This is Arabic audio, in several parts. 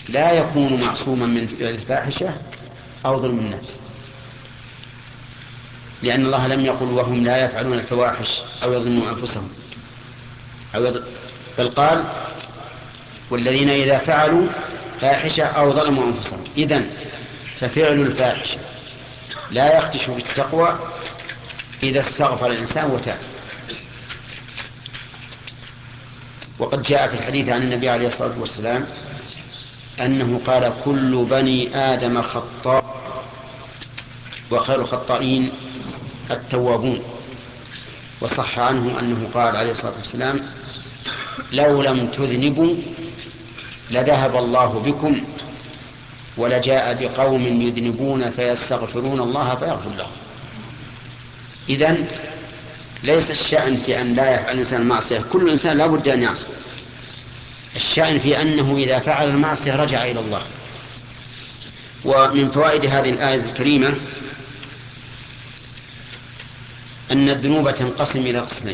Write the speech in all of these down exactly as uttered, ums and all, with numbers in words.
لا يكون معصوما من فعل الفاحشة أو ظلم النفس، لأن الله لم يقل وهم لا يفعلون الفواحش أو يظلمون أنفسهم أو يظلم، بل قال والذين إذا فعلوا فاحشة أو ظلموا أنفسهم. إذن ففعل الفاحشة لا يخدش بالتقوى إذا استغفر الإنسان وتاب. وقد جاء في الحديث عن النبي عليه الصلاة والسلام أنه قال كل بني آدم خطاء وخير الخطائين التوابون. وصح عنه أنه قال عليه الصلاة والسلام لو لم تذنبوا لذهب الله بكم ولجاء بقوم يذنبون فيستغفرون الله فيغفر لهم. إذن ليس الشأن في أن لا يفعل الإنسان المعصية، كل إنسان لا بد أن يعصي، الشأن في أنه إذا فعل المعصية رجع إلى الله. ومن فوائد هذه الآية الكريمة أن الذنوب تنقسم إلى قسمين: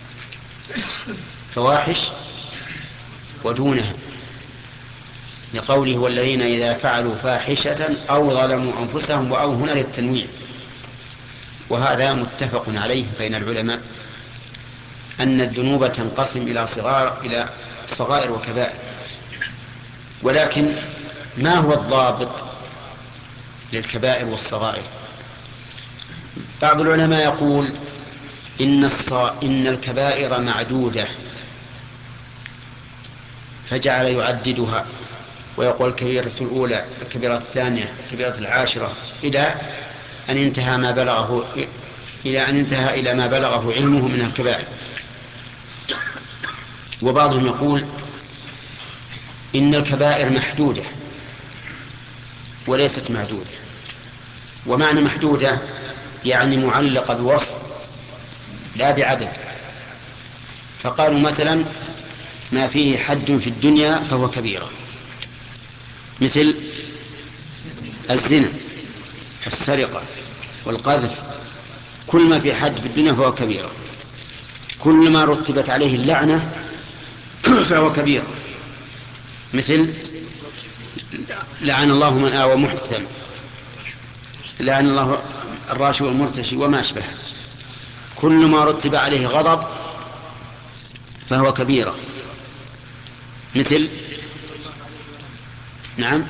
فواحش ودونها، لقوله والذين إذا فعلوا فاحشة أو ظلموا أنفسهم، وأو هنا للتنويع. وهذا متفق عليه بين العلماء أن الذنوب تنقسم إلى صغار إلى صغائر وكبائر. ولكن ما هو الضابط للكبائر والصغائر؟ بعض العلماء يقول إن, الص... إن الكبائر معدودة، فجعل يعددها ويقول الكبيرة الأولى، الكبيرة الثانية، الكبيرة العاشرة، إلى أن انتهى ما بلغه إلى أن انتهى إلى ما بلغه علمه من الكبائر. وبعضهم يقول إن الكبائر محدودة وليست معدودة. ومعنى محدودة يعني معلقة بوصف لا بعدد. فقالوا مثلا ما فيه حد في الدنيا فهو كبيرة، مثل الزنا، السرقة، والقذف. كل ما في حد في الدنيا فهو كبيرة. كل ما رتبت عليه اللعنة فهو كبيرة، مثل لعن الله من آوى محدثا، لعن الله الراشي والمرتشي وما أشبه. كل ما رتب عليه غضب فهو كبيرة، مثل نعم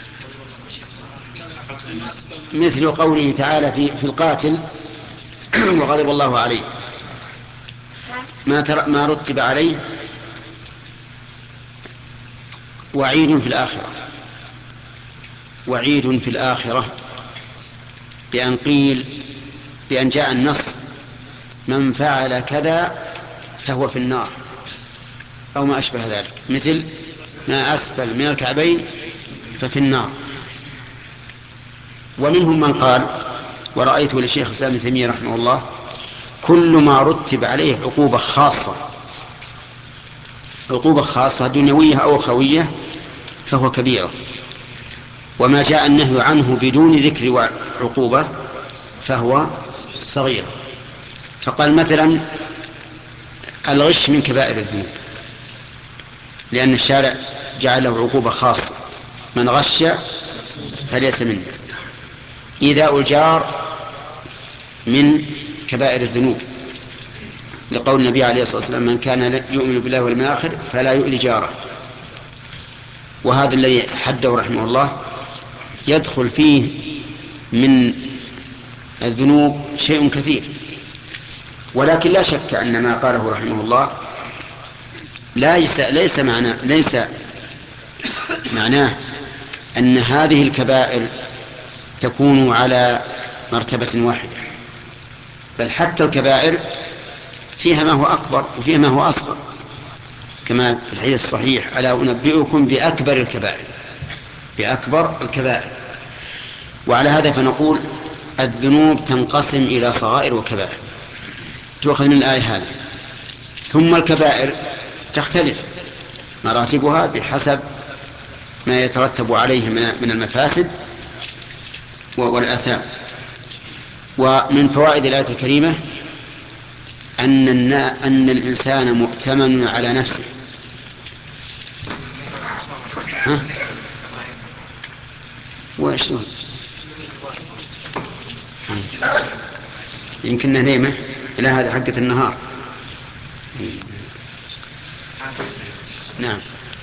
مثل قوله تعالى في, في القاتل وغضب الله عليه. ما, تر... ما رتب عليه وعيد في الآخرة، وعيد في الآخرة بأن قيل بأن جاء النص من فعل كذا فهو في النار أو ما أشبه ذلك، مثل ما أسفل من الكعبين ففي النار. ومنهم من قال ورأيته لشيخ الإسلام ابن تيمية رحمه الله كل ما رتب عليه عقوبة خاصة، عقوبة خاصة دنيوية أو أخروية فهو كبيرة. وما جاء النهي عنه بدون ذكر عقوبة فهو صغير. فقال مثلا الغش من كبائر الذنوب، لأن الشارع جعل له عقوبة خاصة: من غش فليس منه. إيذاء الجار من كبائر الذنوب، لقول النبي عليه الصلاة والسلام من كان يؤمن بالله واليوم الآخر فلا يؤذي جاره. وهذا الذي حده رحمه الله يدخل فيه من الذنوب شيء كثير. ولكن لا شك أن ما قاله رحمه الله ليس ليس معناه ليس معناه أن هذه الكبائر تكون على مرتبة واحدة، بل حتى الكبائر فيها ما هو أكبر وفيها ما هو أصغر، كما في الحديث الصحيح ألا أنبئكم بأكبر الكبائر، بأكبر الكبائر. وعلى هذا فنقول الذنوب تنقسم إلى صغائر وكبائر، تؤخذ من الآية هذه. ثم الكبائر تختلف مراتبها بحسب ما يترتب عليه من المفاسد والآثام. ومن فوائد الآية الكريمة أن أن الإنسان مؤتمن على نفسه. ها؟ وش يمكن نيمة. لا، هذا حقة النهار. نعم.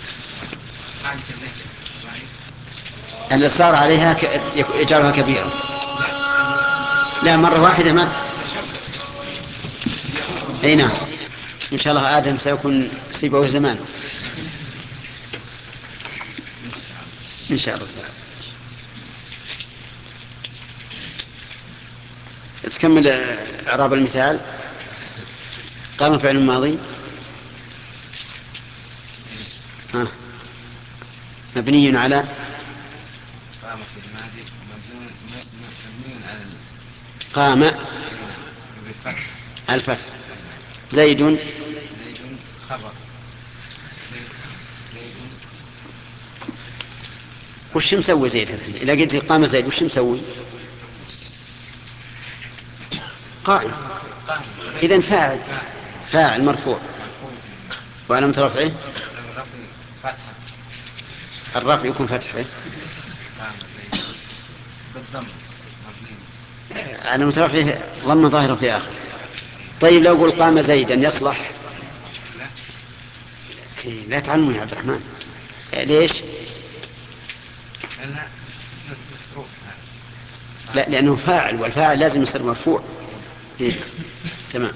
الإصرار عليها يجعلها كبيرة. لا، مرة واحدة ما. اي نعم. ان شاء الله آدم سيكون سيبوه زمان ان شاء الله. تكمل اعراب المثال. قام فعل ماضي ها مبني على قام في الماضي مبني على قام الفتح. زيد زيد خبر. وش مسوي زيد الحين؟ إذا قلت قام زيد وش مسوي؟ قائم. إذن فاعل فاعل مرفوع. وعلامة رفعه الرفع يكون فتحه علامة رفعه ضم ظاهر في آخر. طيب لو قل قام زيدا يصلح؟ لا تعلموا يا عبد الرحمن. ليش؟ لا، لأنه فاعل والفاعل لازم يصير مرفوع. إيه؟ تمام.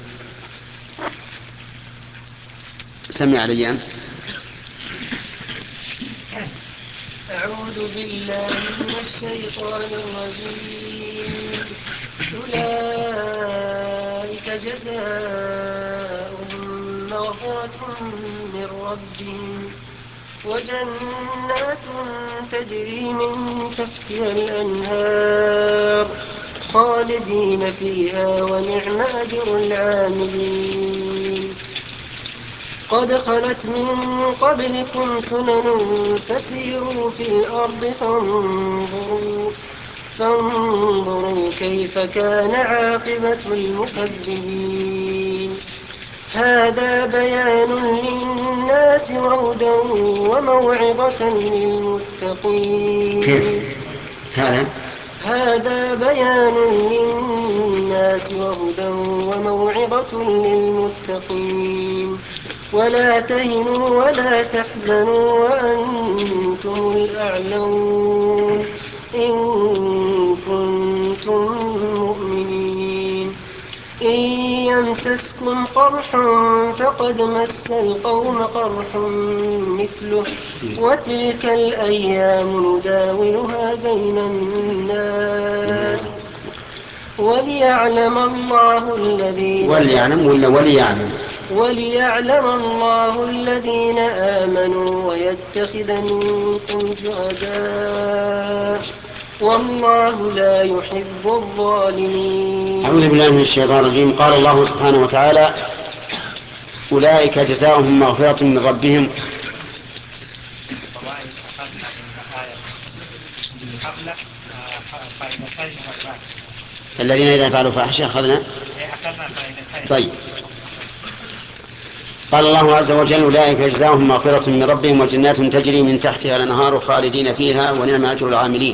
سمع علي أن أعوذ بالله من الشيطان الرجيم. أولئك جزاؤهم مغفرة من ربهم وجنات تجري من تحتها الأنهار خالدين فيها ونعم أجر العاملين. قد خلت من قبلكم سنن فسيروا في الأرض فانظروا, فانظروا كيف كان عاقبة المكذبين. هذا بيان للناس وهدى وموعظة للمتقين. كيف هذا؟ هذا بيان للناس وهدى وموعظة للمتقين. ولا تهنوا ولا تحزنوا وأنتم الأعلون إن كنتم مؤمنين. إن يمسسكم قرح فقد مس القوم قرح مثله وتلك الأيام نداولها بين الناس وليعلم الله الذين وليعلم ولا وليعلم وليعلم الله الذين آمنوا ويتخذ منكم شهداء والله لا يحب الظالمين. أعوذ بالله من الشيطان الرجيم. قال الله سبحانه وتعالى: أولئك جزاؤهم مغفرة من ربهم. الذين إذا فعلوا فاحشة أخذنا. طيب. قال الله عز وجل: أولئك جزاؤهم مغفرة من ربهم وجنات تجري من تحتها الأنهار خالدين فيها ونعم أجر العاملين.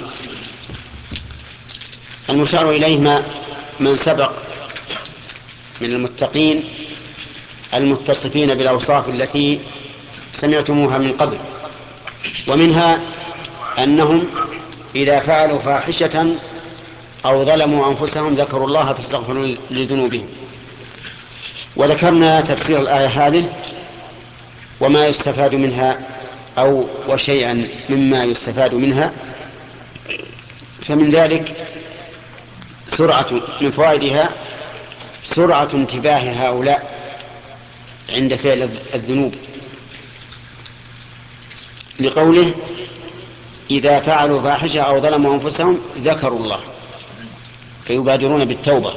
المشار إليه ما من سبق من المتقين المتصفين بالأوصاف التي سمعتموها من قبل، ومنها أنهم إذا فعلوا فاحشة أو ظلموا أنفسهم ذكروا الله فاستغفروا لذنوبهم. وذكرنا تفسير الآية هذه وما يستفاد منها أو وشيئا مما يستفاد منها. فمن ذلك سرعة من فوائدها سرعة انتباه هؤلاء عند فعل الذنوب، لقوله: إذا فعلوا فاحشة أو ظلموا أنفسهم ذكروا الله فيبادرون بالتوبة.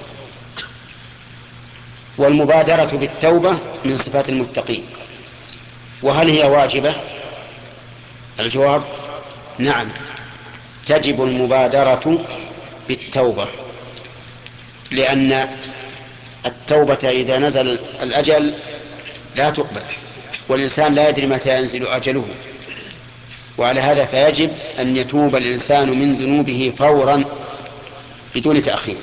والمبادرة بالتوبة من صفات المتقين. وهل هي واجبة؟ الجواب: نعم، تجب المبادرة بالتوبة، لأن التوبة إذا نزل الأجل لا تقبل، والإنسان لا يدري متى ينزل أجله. وعلى هذا فيجب أن يتوب الإنسان من ذنوبه فورا بدون تأخير.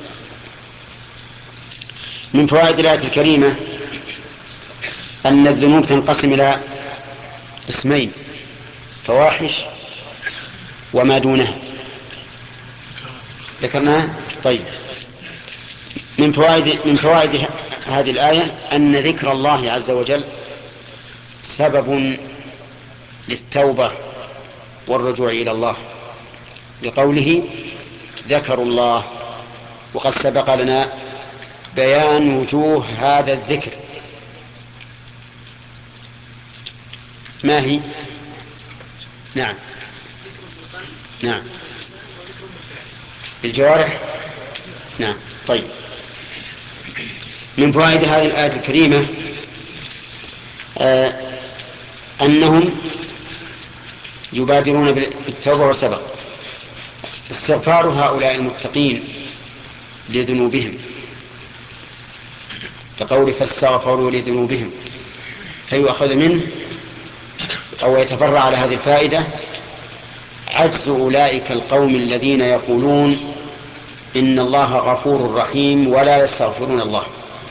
من فوائد الآية الكريمة أن الذنوب تنقسم إلى قسمين: فواحش وما دونها. ذكرناها. طيب، من فوائد من فوائد هذه الآية أن ذكر الله عز وجل سبب للتوبة والرجوع إلى الله، لقوله ذكروا الله. وقد سبق لنا بيان وجوه هذا الذكر. ما هي؟ نعم نعم بالجوارح. نعم. طيب، من فوائد هذه الآية الكريمة آه أنهم يبادرون بالتوبة. وسبق استغفار هؤلاء المتقين لذنوبهم، كقول فاستغفروا لذنوبهم، فيؤخذ منه أو يتفرع على هذه الفائدة عجز أولئك القوم الذين يقولون إن الله غفور رحيم ولا يستغفرون الله.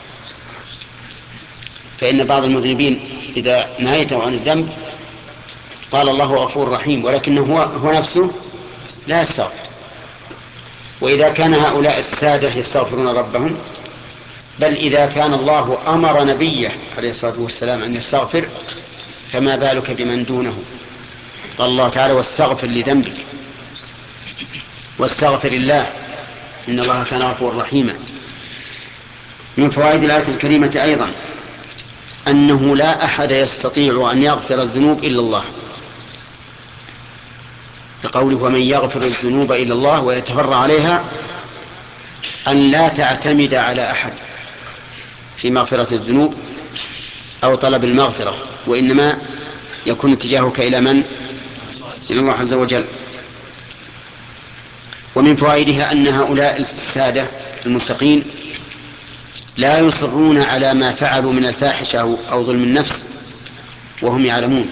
فإن بعض المذنبين إذا نهيته عن الذنب قال الله غفور رحيم، ولكنه هو, هو نفسه لا يستغفر. وإذا كان هؤلاء السادة يستغفرون ربهم، بل إذا كان الله أمر نبيه عليه الصلاة والسلام أن يستغفر، فما بالك بمن دونه؟ قال الله تعالى واستغفر لذنبك واستغفر الله إن الله كان غفورا رحيما. من فوائد الآية الكريمة أيضا أنه لا أحد يستطيع أن يغفر الذنوب إلا الله، لقوله ومن يغفر الذنوب إلا الله، ويتفرع عليها أن لا تعتمد على أحد في مغفرة الذنوب أو طلب المغفرة، وإنما يكون اتجاهك إلى من؟ إلى الله عز وجل. ومن فوائدها أن هؤلاء السادة المتقين لا يصرون على ما فعلوا من الفاحشة أو ظلم النفس وهم يعلمون.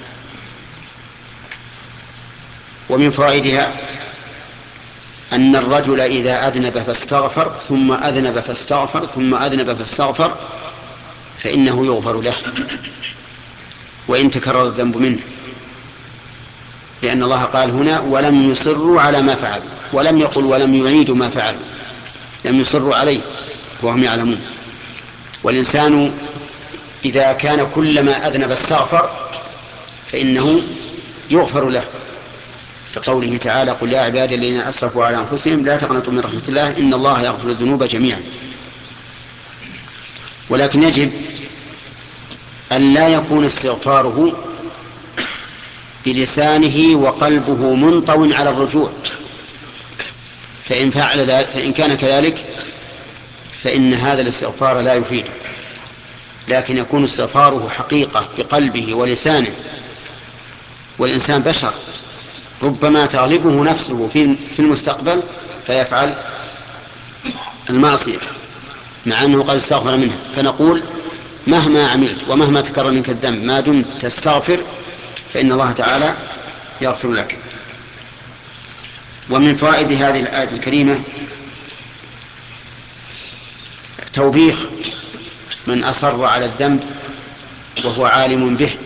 ومن فوائدها أن الرجل إذا أذنب فاستغفر ثم أذنب فاستغفر ثم أذنب فاستغفر فإنه يغفر له وإن تكرر الذنب منه، لأن الله قال هنا ولم يصروا على ما فعلوا، ولم يقل ولم يعيدوا ما فعلوا، لم يصروا عليه وهم يعلمون. والإنسان إذا كان كلما أذنب استغفر فإنه يغفر له، كقوله تعالى قل يا عبادي الذين أسرفوا على أنفسهم لا تقنطوا من رحمة الله إن الله يغفر الذنوب جميعا. ولكن يجب أن لا يكون استغفاره بلسانه وقلبه منطو على الرجوع، فإن فعل ذلك فإن كان كذلك فإن هذا الاستغفار لا يفيد، لكن يكون استغفاره حقيقة بقلبه ولسانه. والإنسان بشر، ربما تغلبه نفسه في المستقبل فيفعل المعصية مع أنه قد استغفر منها، فنقول مهما عملت ومهما تكرر منك الذنب ما دمت تستغفر فإن الله تعالى يغفر لك. ومن فوائد هذه الآية الكريمة توبيخ من أصر على الذنب وهو عالم به،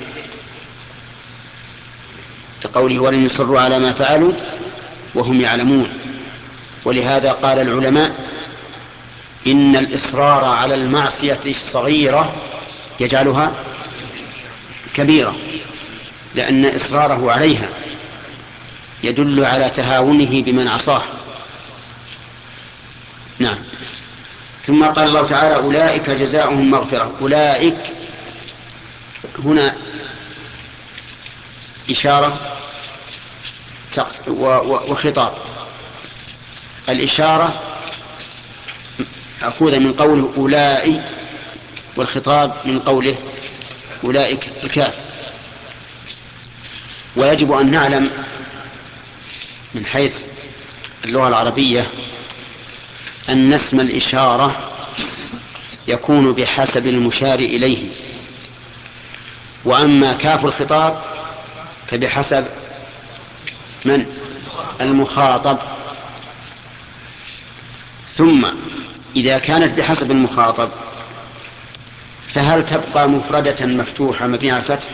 لقوله ولن يصروا على ما فعلوا وهم يعلمون. ولهذا قال العلماء إن الإصرار على المعصية الصغيرة يجعلها كبيرة، لأن إصراره عليها يدل على تهاونه بمن عصاه. نعم. ثم قال الله تعالى أولئك جزاؤهم مغفرة. أولئك هنا إشارة وخطاب. الإشارة أخوذ من قوله أولئك، والخطاب من قوله أولئك الكاف. ويجب أن نعلم من حيث اللغة العربية أن اسم الإشارة يكون بحسب المشار إليه، وأما كاف الخطاب فبحسب من المخاطب. ثم إذا كانت بحسب المخاطب فهل تبقى مفردة مفتوحة مبنية على الفتح،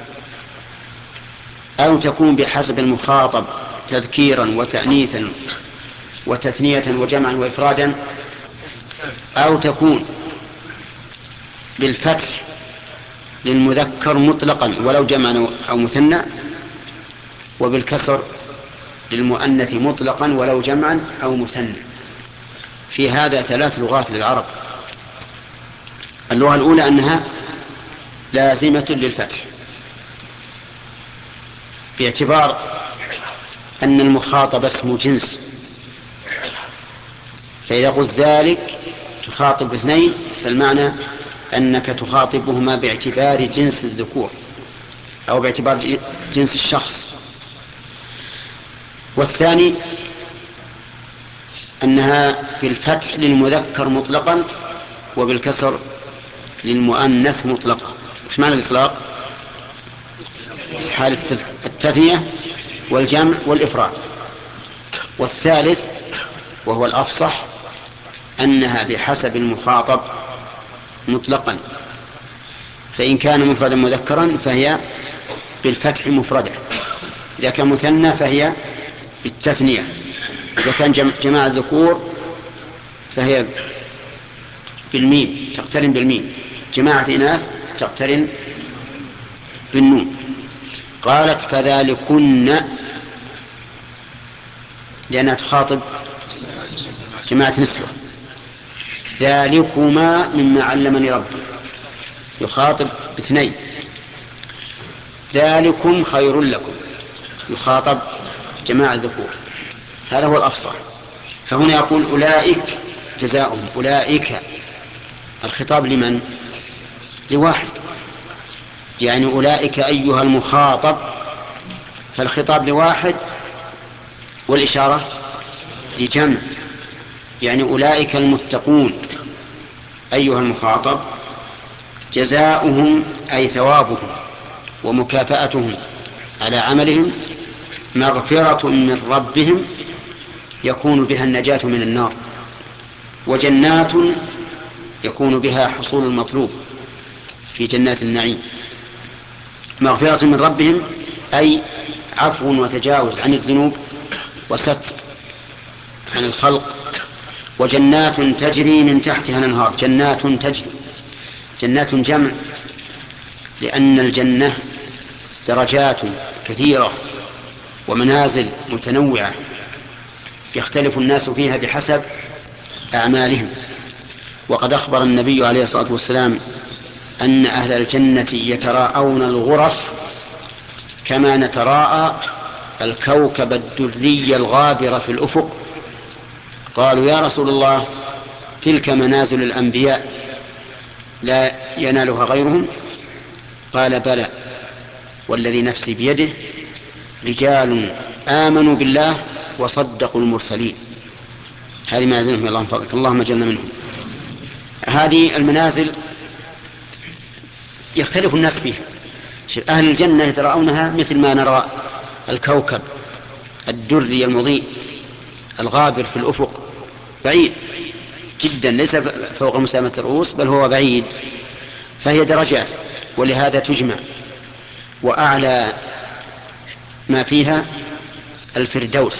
أو تكون بحسب المخاطب تذكيرا وتأنيثا وتثنية وجمعا وإفرادا، أو تكون بالفتح للمذكر مطلقا ولو جمعا أو مثنى، وبالكسر للمؤنث مطلقا ولو جمعا أو مثنى. في هذا ثلاث لغات للعرب. اللغة الأولى أنها لازمة للفتح باعتبار أن المخاطب اسم جنس، فإذا قلت ذلك تخاطب اثنين فالمعنى أنك تخاطبهما باعتبار جنس الذكور أو باعتبار جنس الشخص. والثاني أنها بالفتح للمذكر مطلقا وبالكسر للمؤنث مطلقا. ايش معنى الإطلاق؟ في حالة التثنية والجمع والإفراد. والثالث وهو الأفصح أنها بحسب المخاطب مطلقا، فإن كان مفردا مذكرا فهي بالفتح مفردة، إذا كان مثنى فهي بالتثنية، إذا كان جماعة الذكور فهي بالميم تقترن بالميم، جماعة إناث تقترن بالنون. قالت فذلكن لأنها تخاطب جماعة نسوة، ذلكما مما علمني ربي يخاطب اثنين، ذلكم خير لكم يخاطب جماعة ذكور. هذا هو الأفصح. فهنا يقول أولئك جزاؤهم، أولئك الخطاب لمن؟ لواحد، يعني أولئك أيها المخاطب، فالخطاب لواحد والإشارة لجمع، يعني أولئك المتقون أيها المخاطب جزاؤهم أي ثوابهم ومكافأتهم على عملهم مغفرة من ربهم يكون بها النجاة من النار، وجنات يكون بها حصول المطلوب في جنات النعيم. مغفرة من ربهم أي عفو وتجاوز عن الذنوب وستر عن الخلق. وجنات تجري من تحتها الأنهار، جنات تجري، جنات جمع، لأن الجنة درجات كثيرة ومنازل متنوعة يختلف الناس فيها بحسب أعمالهم. وقد أخبر النبي عليه الصلاة والسلام أن أهل الجنة يتراءون الغرف كما نتراءى الكوكب الدري الغابر في الأفق. قالوا يا رسول الله تلك منازل الأنبياء لا ينالها غيرهم؟ قال بلى والذي نفسي بيده رجال آمنوا بالله وصدقوا المرسلين. هذه منازلهم، اللهم فضلك اللهم اجعلنا منهم. هذه المنازل يختلف الناس فيها. أهل الجنة يتراءونها مثل ما نرى الكوكب الدري المضيء الغابر في الأفق، بعيد جدا، ليس فوق مسامة الرؤوس بل هو بعيد، فهي درجات، ولهذا تجمع. وأعلى ما فيها الفردوس،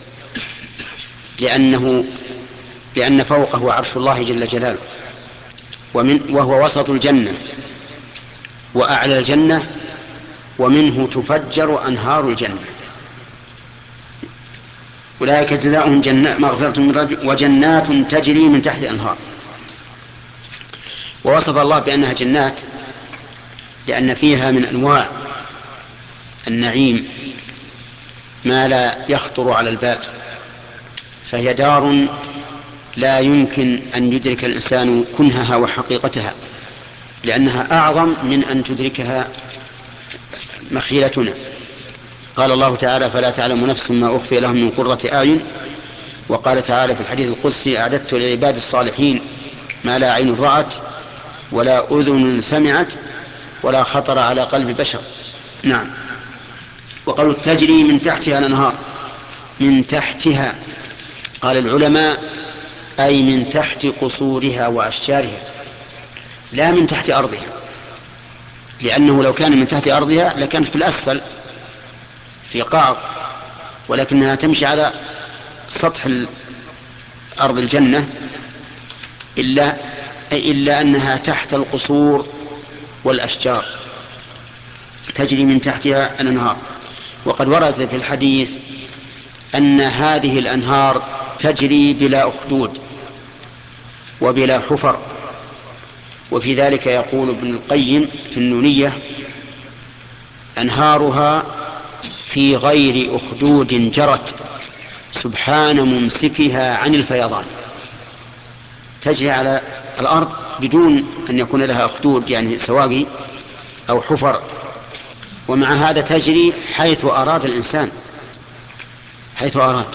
لأنه لأن فوقه عرش الله جل جلاله، ومن وهو وسط الجنة وأعلى الجنة، ومنه تفجر أنهار الجنة. أولئك جزاؤهم جنات مغفرة من ربهم وجنات تجري من تحت الأنهار. ووصف الله بأنها جنات لأن فيها من أنواع النعيم ما لا يخطر على البال، فهي دار لا يمكن أن يدرك الإنسان كنهها وحقيقتها، لأنها أعظم من أن تدركها مخيلتنا. قال الله تعالى فلا تعلم نفس ما أخفي لهم من قرة أعين. وقال تعالى في الحديث القدسي أعددت لعباد الصالحين ما لا عين رأت ولا أذن سمعت ولا خطر على قلب بشر. نعم. وقالوا تجري من تحتها الأنهار من تحتها. قال العلماء أي من تحت قصورها وأشجارها، لا من تحت أرضها، لأنه لو كان من تحت أرضها لكانت في الأسفل في قعر، ولكنها تمشي على سطح أرض الجنة، إلا, إلا أنها تحت القصور والأشجار تجري من تحتها الأنهار. وقد ورد في الحديث أن هذه الأنهار تجري بلا أخدود وبلا حفر. وفي ذلك يقول ابن القيم في النونية: أنهارها في غير أخدود جرت سبحان ممسكها عن الفيضان. تجري على الأرض بدون أن يكون لها أخدود يعني سواقي أو حفر، ومع هذا تجري حيث أراد الإنسان، حيث أراد.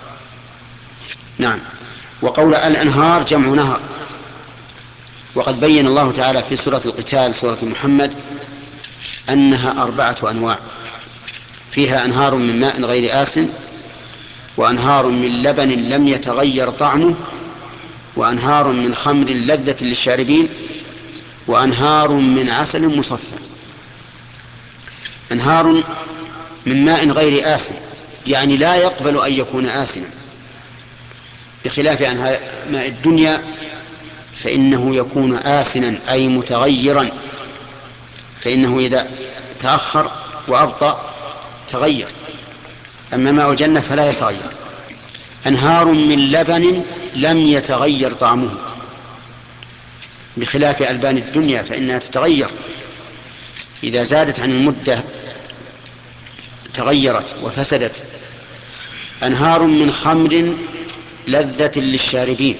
نعم. وقول الأنهار جمع نهر، وقد بين الله تعالى في سورة القتال سورة محمد أنها أربعة أنواع: فيها أنهار من ماء غير آسن، وأنهار من لبن لم يتغير طعمه، وأنهار من خمر لذة للشاربين، وأنهار من عسل مصفى. أنهار من ماء غير آسن يعني لا يقبل أن يكون آسنا، بخلاف أنهار ماء الدنيا فإنه يكون آسنا أي متغيرا، فإنه إذا تأخر وأبطأ تغير، أما ماء الجنة فلا يتغير. أنهار من لبن لم يتغير طعمه، بخلاف ألبان الدنيا فإنها تتغير إذا زادت عن المدة تغيرت وفسدت. أنهار من خمر لذة للشاربين،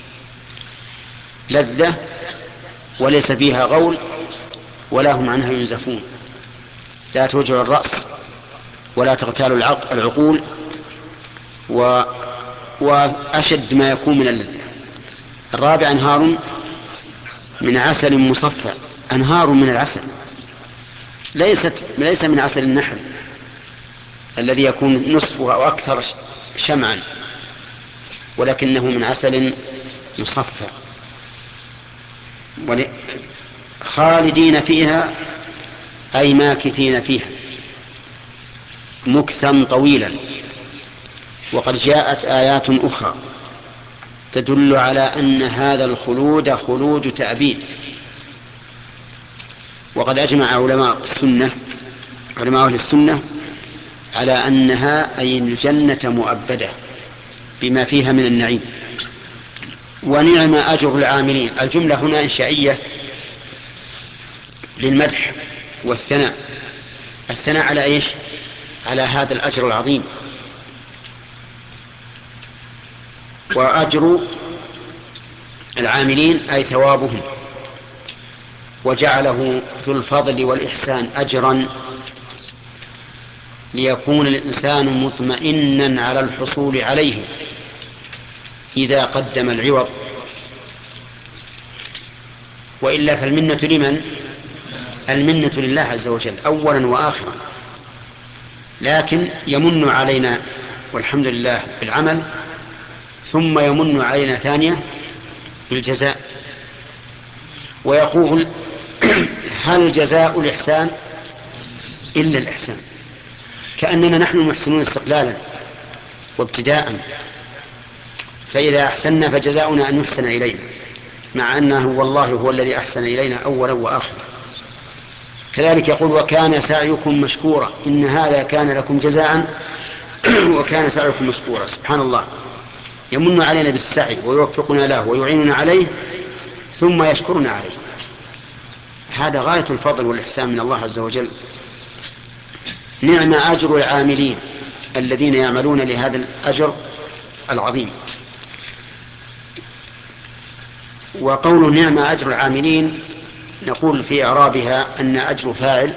لذة وليس فيها غول ولا هم عنها ينزفون، لا توجع الرأس ولا تغتال العقول، و... وأشد ما يكون من اللذة. الرابع أنهار من عسل مصفى، أنهار من العسل، ليست ليس من عسل النحل الذي يكون نصفه أو أكثر شمعا، ولكنه من عسل مصفى. خالدين فيها أي ماكثين فيها مكثا طويلا. وقد جاءت آيات أخرى تدل على أن هذا الخلود خلود تأبيد. وقد أجمع علماء السنة علماء أهل السنة على أنها أي الجنة مؤبدة بما فيها من النعيم. ونعم أجر العاملين. الجملة هنا إنشائية للمدح والثناء. الثناء على إيش؟ على هذا الأجر العظيم. وأجر العاملين أي ثوابهم، وجعله ذو الفضل والإحسان أجرا ليكون الإنسان مطمئنا على الحصول عليه إذا قدم العوض، وإلا فالمنة لمن؟ المنة لله عز وجل أولا وآخرا، لكن يمن علينا والحمد لله بالعمل، ثم يمن علينا ثانية بالجزاء. ويقول: هل جزاء الإحسان إلا الإحسان؟ كأننا نحن محسنون استقلالا وابتداء، فإذا أحسننا فجزاؤنا أن يحسن إلينا، مع أنه والله هو الذي أحسن إلينا أولا وآخرا. كذلك يقول: وكان سعيكم مشكورا، إن هذا كان لكم جزاء وكان سعيكم مشكورا. سبحان الله، يمن علينا بالسعي ويوفقنا له ويعيننا عليه ثم يشكرنا عليه. هذا غاية الفضل والإحسان من الله عز وجل. نعم أجر العاملين الذين يعملون لهذا الأجر العظيم. وقول نعم أجر العاملين نقول في إعرابها أن أجر فاعل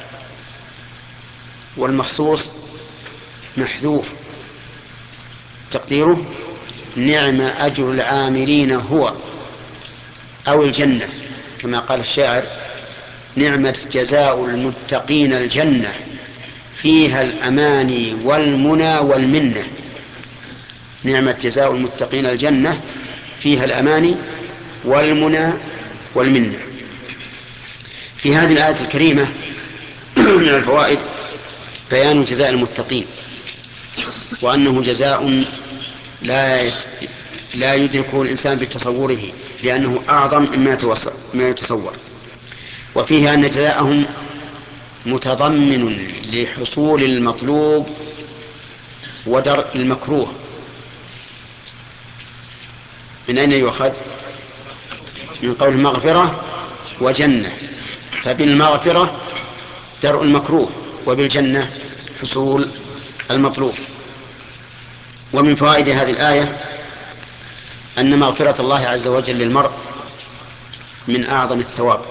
والمخصوص محذوف، تقديره نعم أجر العاملين هو أو الجنة، كما قال الشاعر: نعمة جزاء المتقين الجنة فيها الأماني والمنى والمنة. نعمة جزاء المتقين الجنة فيها الأماني والمنى والمنة. في هذه الآية الكريمة من الفوائد بيان جزاء المتقين، وأنه جزاء لا لا يدركه الإنسان بتصوره، لأنه أعظم مما يتصور. وفيه أن جزاءهم متضمن لحصول المطلوب ودرء المكروه. من أين يؤخذ؟ من قول مغفرة وجنة، فبالمغفرة درء المكروه، وبالجنة حصول المطلوب. ومن فوائد هذه الآية أن مغفرة الله عز وجل للمرء من أعظم الثواب،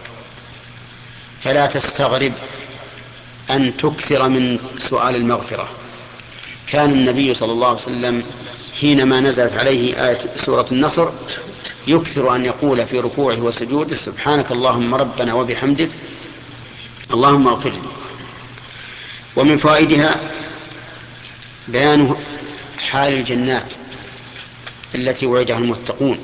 فلا تستغرب أن تكثر من سؤال المغفرة. كان النبي صلى الله عليه وسلم حينما نزلت عليه آية سورة النصر يكثر أن يقول في ركوعه وسجوده: سبحانك اللهم ربنا وبحمدك اللهم اغفر لي. ومن فوائدها بيان حال الجنات التي وعدها المتقون،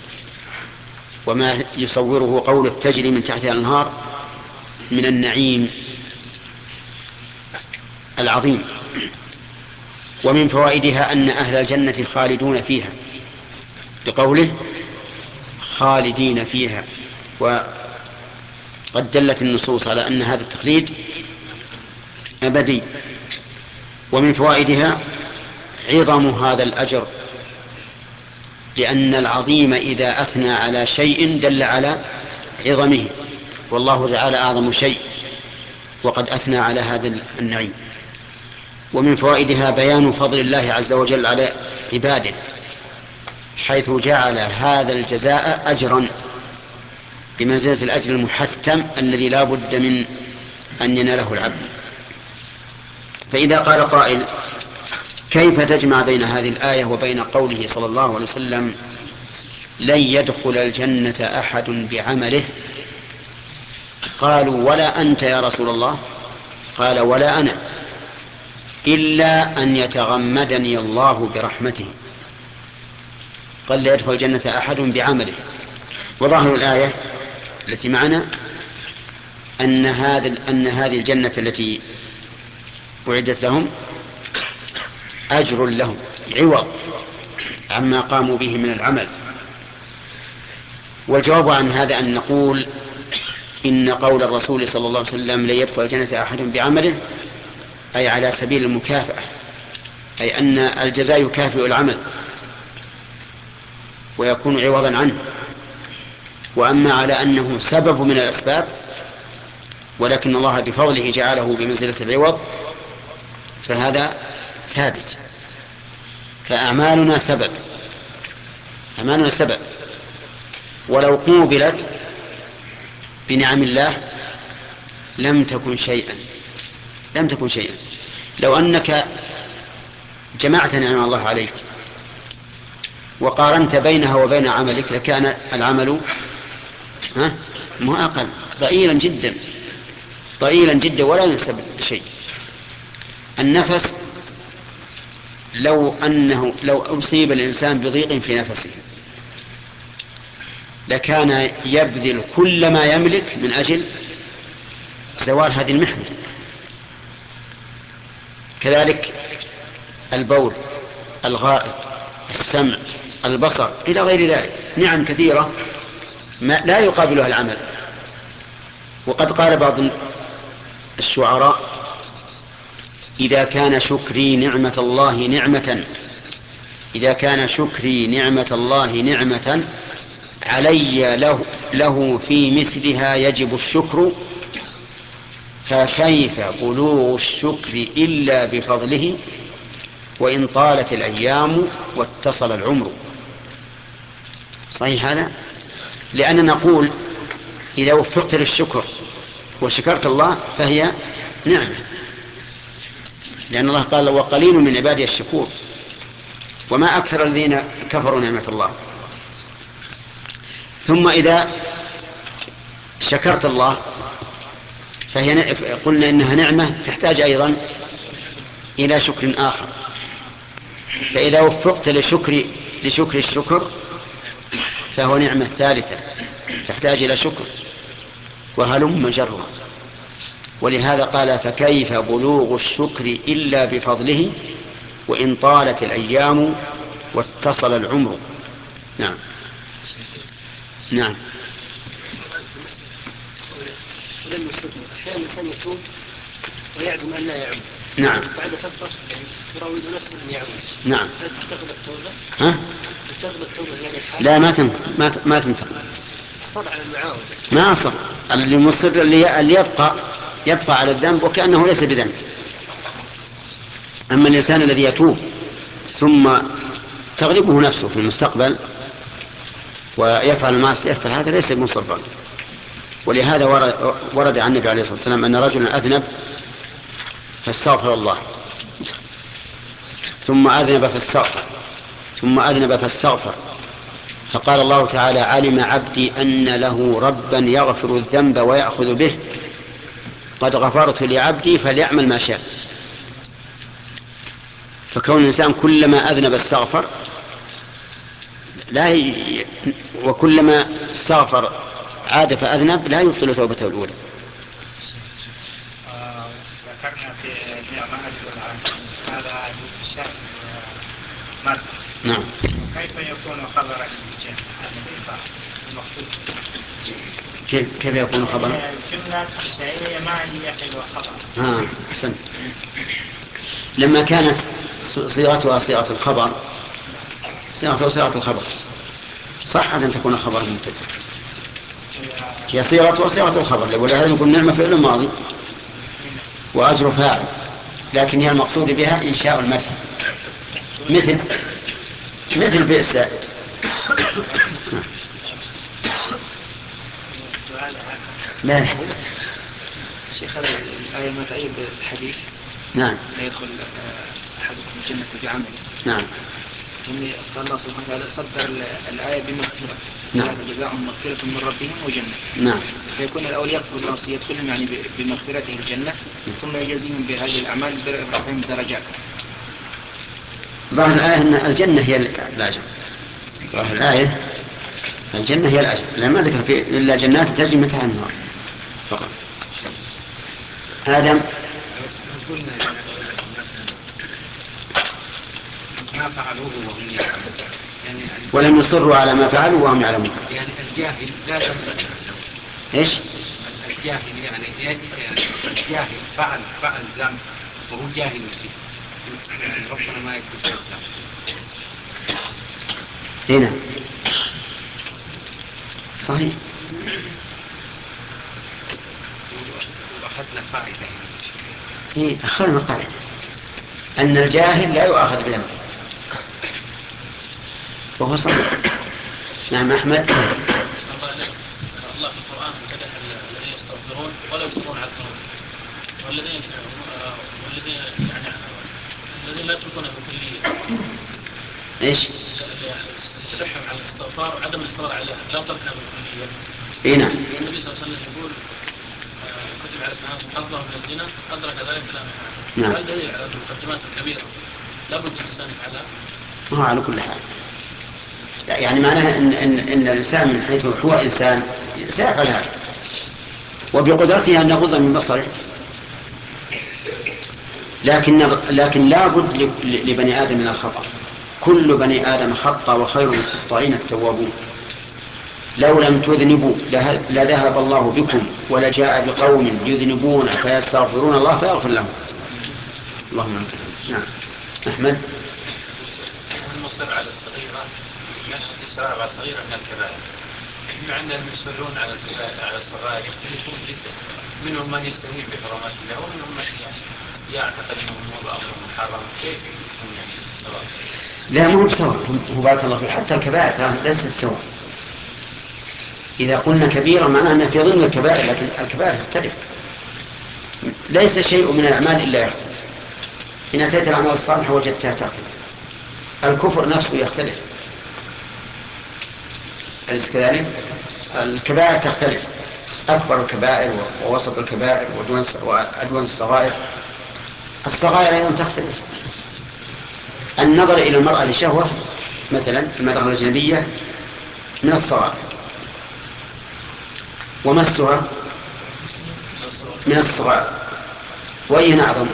وما يصوره قول تجري من تحتها الأنهار من النعيم العظيم. ومن فوائدها أن أهل الجنة خالدون فيها، لقوله خالدين فيها، وقد دلت النصوص على أن هذا التخليد أبدي. ومن فوائدها عظم هذا الأجر، لأن العظيم إذا أثنى على شيء دل على عظمه، والله تعالى أعظم شيء وقد أثنى على هذا النعيم. ومن فوائدها بيان فضل الله عز وجل على عباده، حيث جعل هذا الجزاء أجرا بمنزلة الأجر المحتم الذي لا بد من أن يناله العبد. فإذا قال قائل: كيف تجمع بين هذه الآية وبين قوله صلى الله عليه وسلم: لن يدخل الجنة أحد بعمله؟ قالوا: ولا أنت يا رسول الله؟ قال: ولا أنا، إلا أن يتغمدني الله برحمته. قال: لا يدخل الجنة أحد بعمله. وظاهر الآية التي معنا أن هذا أن هذه الجنة التي أعدت لهم أجر لهم عوض عما قاموا به من العمل. والجواب عن هذا أن نقول إن قول الرسول صلى الله عليه وسلم: لن يدخل الجنة أحد بعمله، أي على سبيل المكافأة، أي أن الجزاء يكافئ العمل ويكون عوضا عنه. وأما على أنه سبب من الأسباب ولكن الله بفضله جعله بمنزلة العوض فهذا ثابت. فأعمالنا سبب، أعمالنا سبب، ولو قوبلت بنعم الله لم تكن شيئا، لم تكن شيئا. لو أنك جمعت نعم الله عليك وقارنت بينها وبين عملك لكان العمل ها مو أقل، ضئيلا جدا، ضئيلا جدا ولا ينسب شيء. النفس لو أنه لو أصيب الإنسان بضيق في نفسه لكان يبذل كل ما يملك من أجل زوال هذه المحنة. كذلك البول، الغائط، السمع، البصر إلى غير ذلك، نعم كثيرة ما لا يقابلها العمل. وقد قال بعض الشعراء: إذا كان شكري نعمة الله نعمة إذا كان شكري نعمة الله نعمة علي له, له في مثلها يجب الشكر، فكيف بلوغ الشكر إلا بفضله وإن طالت الأيام واتصل العمر. صحيح هذا؟ لأننا نقول إذا وفقت للشكر وشكرت الله فهي نعمة، لأن الله قال: وقليل من عبادي الشكور، وما أكثر الذين كفروا نعمة الله. ثم إذا شكرت الله فهي قلنا إنها نعمة تحتاج أيضا إلى شكر آخر. فإذا وفقت لشكر لشكر الشكر فهو نعمة ثالثة تحتاج إلى شكر، وهلم جرها. ولهذا قال: فكيف بلوغ الشكر إلا بفضله وإن طالت الأيام واتصل العمر. نعم نعم. ولم يصدق أحيانا الإنسان يتوب ويعزم أن لا يعود. نعم. بعد فترة يراود نفسه أن يعود. نعم. هل تنتقد التوبة؟ ها؟ تنتقد التوبة في هذه الحالة؟ لا، ما تنتقد ما ما تنتقد. أصر على المعاودة. ما أصر. اللي مصر اللي, اللي يبقى يبقى على الذنب وكأنه ليس بذنب. أما الإنسان الذي يتوب ثم تغلبه نفسه في المستقبل ويفعل المعصية فهذا ليس بمصرا. ولهذا ورد عن النبي عليه الصلاة والسلام أن رجلا أذنب فاستغفر الله، ثم أذنب فاستغفر، ثم أذنب فاستغفر، فقال الله تعالى: علم عبدي أن له ربا يغفر الذنب ويأخذ به، قد غفرت لعبدي فليعمل ما شاء. فكون الإنسان كلما أذنب استغفر لا ي... وكلما استغفر عاد فأذنب لا يبطل توبته الأولى. ذكرنا في النعمة هذا الشيء مادة. نعم. كيف يكون خبرا للجنة المقصود؟ كيف كيف يكون خبرا؟ الجملة الشيئية ما هي حلوة خبر. ها أحسن. لما كانت صيغتها صيغة الخبر صيغتها صيغة الخبر صح أن تكون خبر مبتدأ. هي صيغتها صيغة الخبر، ولهذا نقول نعمة فعل ماضي وأجر فاعل، لكن هي المقصود بها إنشاء المدح، مثل مثل بئس. لا شيخ هذه الآية ما تأيد الحديث. نعم. لا يدخل أحدكم الجنة بعمله. نعم. يعني قال الله سبحانه وتعالى صدر الآية بمغفرة. نعم. هذا جزاء مغفرة من ربهم وجنة. نعم. فيكون الأول يغفر المعصية يدخلهم يعني بمغفرته الجنة، ثم يجازيهم بهذه الأعمال برفعهم درجات. ظاهر الآية أن الجنة هي الأجر. ظاهر الآية الجنة هي الأجر، لأن ما ذكر فيه إلا جنات تجري من تحتها النار فقط. آدم. ما فعلوه وهم يعلمون. يعني ولم يصروا على ما فعلوا وهم يعلمون. يعني الجاهل لا يملك. إيش؟ الجاهل يعني الجاهل فعل فعل ذنب وهو جاهل فيه. يعني ربنا ما يكتب الذنب. هنا صحيح. وأخذنا فائدة. إيه أخذنا قاعدة أن الجاهل لا يؤاخذ بذنبه وهو صحيح. نعم أحمد. الله في القرآن مدح الذين يستغفرون ولا يصرون على الذنوب، والذين والذين يعني الذين لا يتركونه بالكلية. إيش؟ تدحهم على الاستغفار وعدم الإصرار عليها، لا تركها بالكلية. إيه نعم. النبي صلى الله عليه وسلم يقول: كتب على الناس حظه من الزنا أدرك ذلك لا محالة. نعم. هذا دليل على المقدمات الكبيرة لابد الإنسان يفعلها. ما هو على كل حال يعني معناها إن, إن, إن الإنسان من حيث هو إنسان سيفعل هذا وبقدرته أن يغض من بصره، لكن لكن لا بد لبني آدم من الخطأ. كل بني آدم خطأ وخير الخطائين التوابون. لو لم تذنبوا لذهب الله بكم ولجاء بقوم يذنبون فيستغفرون الله فيغفر لهم. اللهم نعم. أحمد. المصر على الصغيرة من الإصرار على الصغيرة من الكبائر. مع أن المصرون على على الصغائر يختلفون جدا، منهم من يستهين بحرمات الله ومنهم من يعني يعتقد أنه أمور أمر محرم. كيف يكون يعني سواء؟ لا مو بسواء. هو بارك الله فيك حتى الكبائر ليست سواء. إذا قلنا كبيرة معناه أنها في ضمن الكبائر، لكن الكبائر تختلف. ليس شيء من الأعمال إلا يختلف. إن أتيت الأعمال الصالحة وجدتها تختلف. الكفر نفسه يختلف، أليس كذلك؟ الكبائر تختلف. أكبر الكبائر ووسط الكبائر وأدون الصغائر. الصغائر أيضا تختلف. النظر إلى المرأة لشهوة مثلا المرأة الأجنبية من الصغائر، ومسها من الصغائر. وأين أعظم؟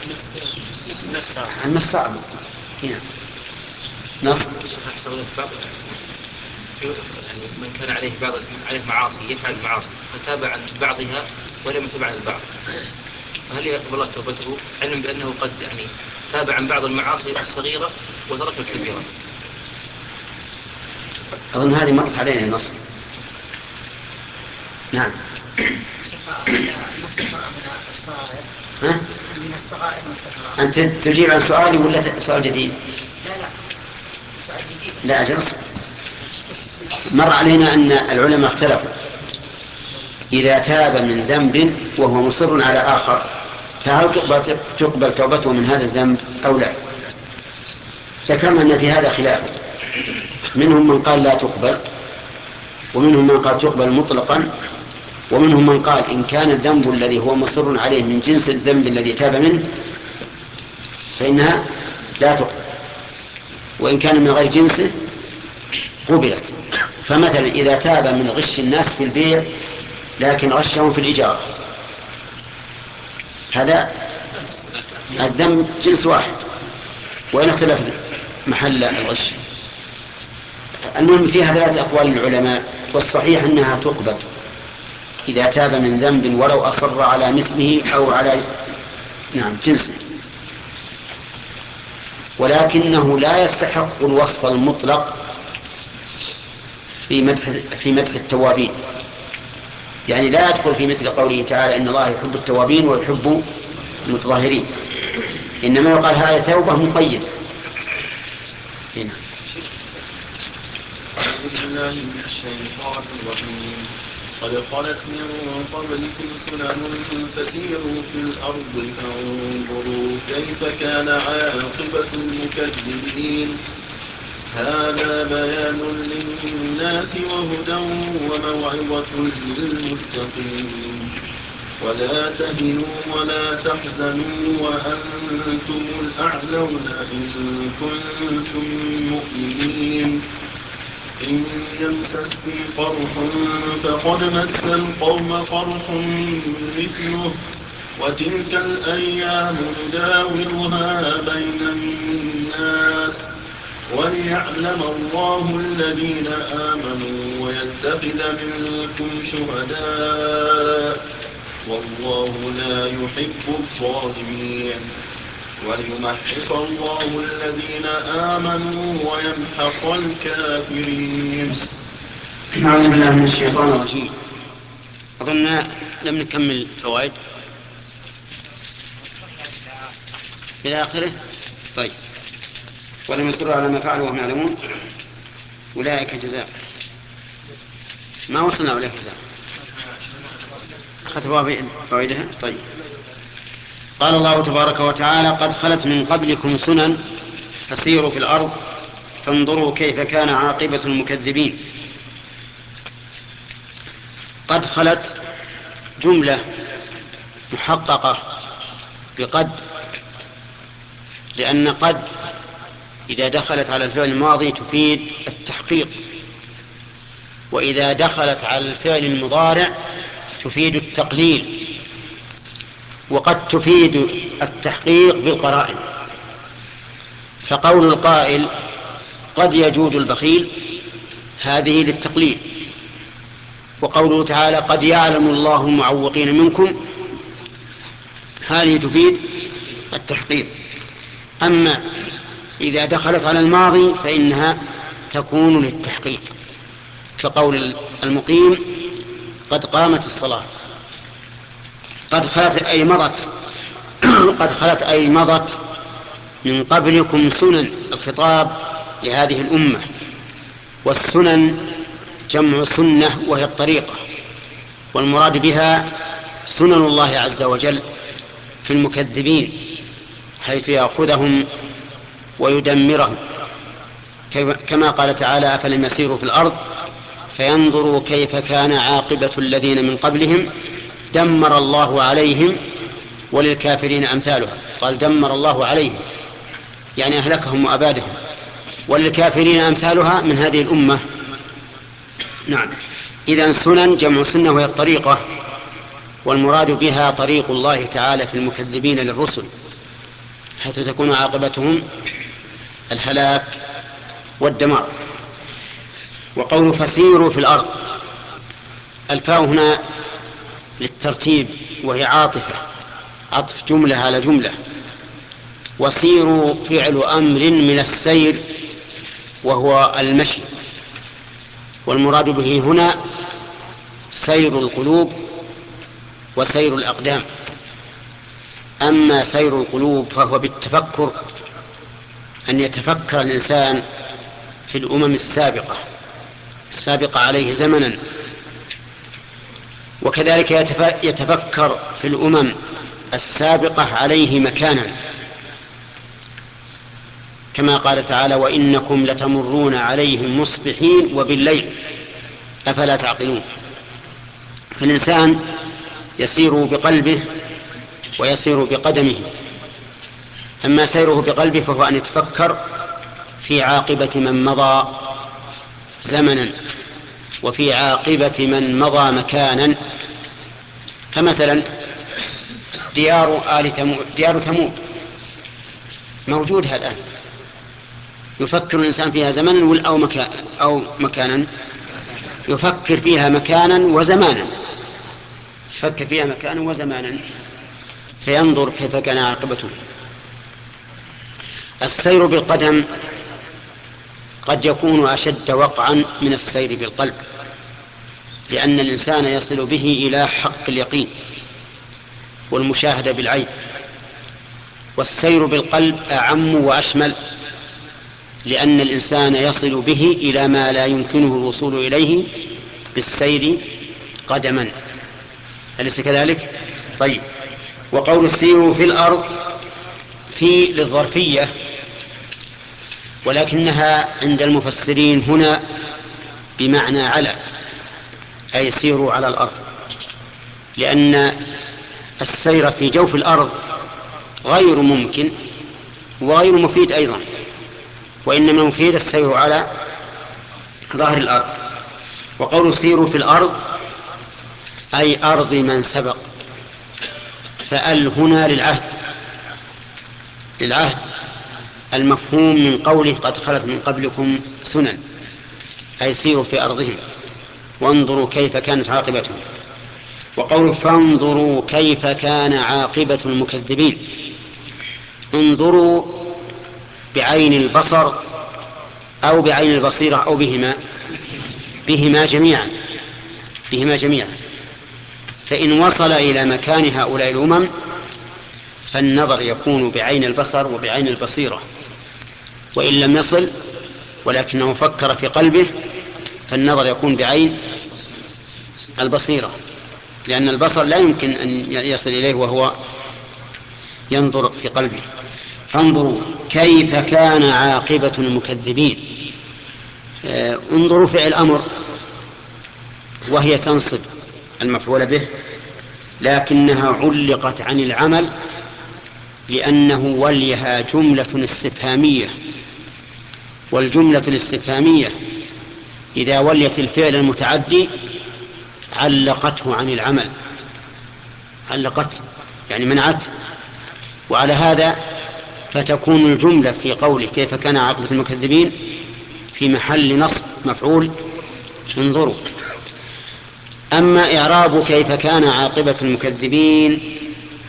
المس أعظم. هنا نص يعني من كان عليه بعض عليه معاصي يفعل المعاصي فتابع عن بعضها ولم يتابع عن البعض، فهل يقبل الله توبته علما بأنه قد يعني تابع عن بعض المعاصي الصغيرة وترك الكبيرة؟ أظن هذه مرت علينا النص. نعم. ها؟ أنت تجيب عن سؤالي ولا سؤال جديد؟ لا لا سؤال جديد. لا أجل. مر علينا أن العلماء اختلفوا إذا تاب من ذنب وهو مصر على آخر فهل تقبل, تقبل توبته من هذا الذنب أو لا؟ ذكرنا أن في هذا خلاف، منهم من قال لا تقبل، ومنهم من قال تقبل مطلقا، ومنهم من قال إن كان الذنب الذي هو مصر عليه من جنس الذنب الذي تاب منه فإنها لا تقبل، وإن كان من غير جنسه قبلت. فمثلا إذا تاب من غش الناس في البيع لكن غشهم في الإجارة، هذا الذنب جنس واحد وإن اختلف محل الغش. المهم فيها ثلاثة أقوال للعلماء، والصحيح أنها تقبل إذا تاب من ذنب ولو أصر على مثله أو على نعم جنسه، ولكنه لا يستحق الوصف المطلق في مدح في مدح التوابين. يعني لا يدخل في مثل قوله تعالى إن الله يحب التوابين ويحب المتطهرين، إنما يقال هذه توبة مقيدة هنا. بالله من الشيطان الرجيم. قد خلت من قبلكم سنن فسيروا في الأرض فانظروا كيف كان عاقبة المكذبين. هذا بيان للناس وهدى وموعظة للمتقين. ولا تهنوا ولا تحزنوا وأنتم الأعلون إن كنتم مؤمنين. إن يمسسكم قرح فقد مس القوم قرح مثله وتلك الأيام نداولها بين الناس وليعلم الله الذين آمنوا ويتخذ منكم شهداء والله لا يحب الظالمين وليمحص الله الذين آمنوا ويمحق الكافرين. أعوذ بالله من الشيطان الرجيم. أظن لم نكمل فوائد إلى آخره. طيب. ولم يصروا على ما فعلوا وهم يعلمون أولئك جزاء ما وصلنا أولئك جزاء أخذ فوائدها. طيب. قال الله تبارك وتعالى قد خلت من قبلكم سنن فسيروا في الأرض فانظروا كيف كان عاقبة المكذبين. قد خلت جملة محققة بقد، لأن قد إذا دخلت على الفعل الماضي تفيد التحقيق، وإذا دخلت على الفعل المضارع تفيد التقليل، وقد تفيد التحقيق بالقرائن. فقول القائل قد يجود البخيل هذه للتقليل، وقوله تعالى قد يعلم الله المعوقين منكم هذه تفيد التحقيق. أما إذا دخلت على الماضي فإنها تكون للتحقيق، كقول المقيم قد قامت الصلاة. قد خلت أي مضت قد خلت أي مضت من قبلكم سنن، الخطاب لهذه الأمة، والسنن جمع سنة وهي الطريقة، والمراد بها سنن الله عز وجل في المكذبين حيث يأخذهم ويدمرهم، كما قال تعالى أفلم يسيروا في الأرض فينظروا كيف كان عاقبة الذين من قبلهم دمر الله عليهم وللكافرين أمثالها. قال دمر الله عليهم يعني أهلكهم وأبادهم، وللكافرين أمثالها من هذه الأمة. نعم. إذن سنن جمع سنة وهي الطريقة، والمراد بها طريق الله تعالى في المكذبين للرسل، حيث تكون عاقبتهم الهلاك والدمار. وقول فسيروا في الأرض، الفاء هنا للترتيب وهي عاطفة، عطف جملة على جملة. وسيروا فعل أمر من السير وهو المشي، والمراد به هنا سير القلوب وسير الأقدام. أما سير القلوب فهو بالتفكر، أن يتفكر الإنسان في الأمم السابقة السابقة عليه زمنا، وكذلك يتفكر في الأمم السابقة عليه مكانا، كما قال تعالى وإنكم لتمرون عليهم مصبحين وبالليل أفلا تعقلون. فالإنسان يسير بقلبه ويسير بقدمه. أما سيره بقلبه فهو أن يتفكر في عاقبة من مضى زمنا وفي عاقبة من مضى مكانا. فمثلا ديار آل ثمود، ديار ثمود موجودة الآن، يفكر الإنسان فيها زمنا أو, مكان أو مكانا، يفكر فيها مكانا وزمانا، يفكر فيها مكانا وزمانا فينظر كيف كان عاقبته. السير بالقدم قد يكون أشد وقعا من السير بالقلب، لأن الإنسان يصل به إلى حق اليقين والمشاهدة بالعين، والسير بالقلب أعم وأشمل، لأن الإنسان يصل به إلى ما لا يمكنه الوصول إليه بالسير قدما. أليس كذلك؟ طيب. وقول السير في الأرض في للظرفية، ولكنها عند المفسرين هنا بمعنى على، أي سيروا على الأرض، لأن السير في جوف الأرض غير ممكن وغير مفيد أيضا، وإنما مفيد السير على ظهر الأرض. وقول سيروا في الأرض أي أرض من سبق، فأل هنا للعهد للعهد المفهوم من قوله قد خلت من قبلكم سنن، أي سيروا في أرضهم وانظروا كيف كانت عاقبتهم. وقول فانظروا كيف كان عاقبة المكذبين، انظروا بعين البصر أو بعين البصيرة أو بهما بهما جميعا بهما جميعا فإن وصل إلى مكان هؤلاء الأمم فالنظر يكون بعين البصر وبعين البصيرة، وإن لم يصل ولكنه فكر في قلبه فالنظر يكون بعين البصيرة، لأن البصر لا يمكن أن يصل إليه وهو ينظر في قلبه. فانظروا كيف كان عاقبة المكذبين. آه انظروا فعل أمر وهي تنصب المفعول به، لكنها علقت عن العمل لأنه وليها جملة استفهامية، والجملة الاستفهامية إذا وليت الفعل المتعدي علقته عن العمل، علقت يعني منعت. وعلى هذا فتكون الجملة في قوله كيف كان عاقبة المكذبين في محل نصب مفعول انظروا. أما إعراب كيف كان عاقبة المكذبين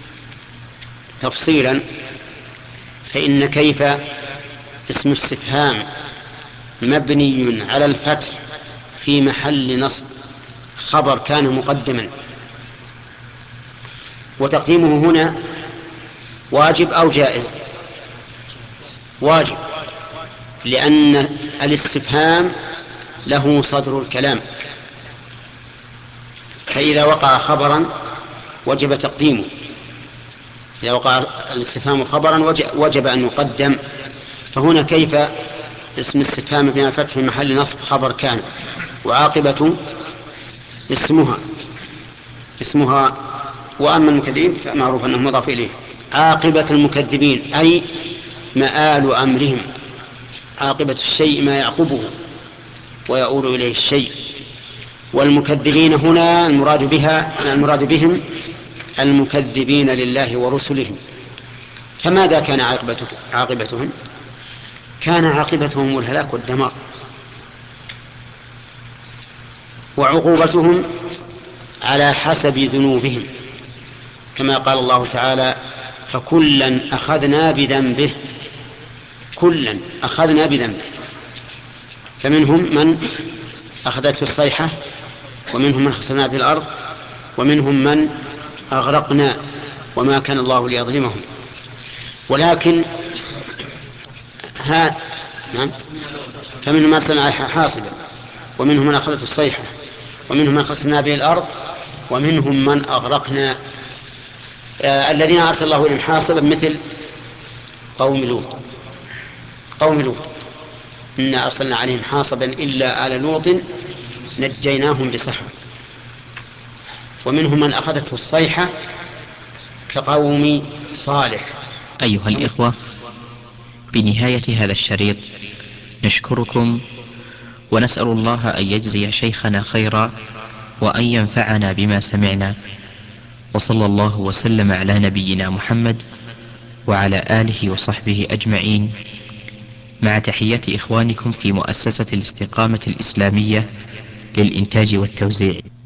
تفصيلا فإن كيف اسم استفهام مبني على الفتح في محل نصب، خبر كان مقدما، وتقديمه هنا واجب أو جائز؟ واجب، لأن الاستفهام له صدر الكلام، فإذا وقع خبرا وجب تقديمه، إذا وقع الاستفهام خبرا وجب أن يقدم. فهنا كيف اسم استفهام بين الفتح في محل نصب خبر كان، وعاقبة اسمها اسمها وأما المكذبين فمعروف أنه مضاف إليه. عاقبة المكذبين أي مآل أمرهم، عاقبة الشيء ما يعقبه ويؤول إليه الشيء. والمكذبين هنا المراد بها المراد بهم المكذبين لله ورسله. فماذا كان عاقبتهم؟ كان عاقبتهم الهلاك والدمار، وعقوبتهم على حسب ذنوبهم، كما قال الله تعالى: فكلا أخذنا بذنبه. كلا أخذنا بذنبه، فمنهم من أخذته الصيحة، ومنهم من خسفنا في الأرض، ومنهم من أغرقنا وما كان الله ليظلمهم. ولكن ها نعم فمنهم من أرسلنا حاصبا، ومنهم من أخذته الصيحة، ومنهم من خسفنا به الأرض، ومنهم من أغرقنا. آه الذين أرسل الله إليهم حاصبا مثل قوم لوط. قوم لوط إنا أرسلنا عليهم حاصبا إلا آل لوط نجيناهم بسحر. ومنهم من أخذته الصيحة كقوم صالح. أيها الإخوة، بنهاية هذا الشريط نشكركم ونسأل الله أن يجزي شيخنا خيرا وأن ينفعنا بما سمعنا، وصلى الله وسلم على نبينا محمد وعلى آله وصحبه أجمعين، مع تحيات إخوانكم في مؤسسة الاستقامة الإسلامية للإنتاج والتوزيع.